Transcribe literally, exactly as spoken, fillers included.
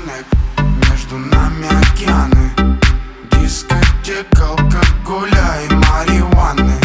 Титаник, между нами океаны, дискотека, алкоголя и марихуаны.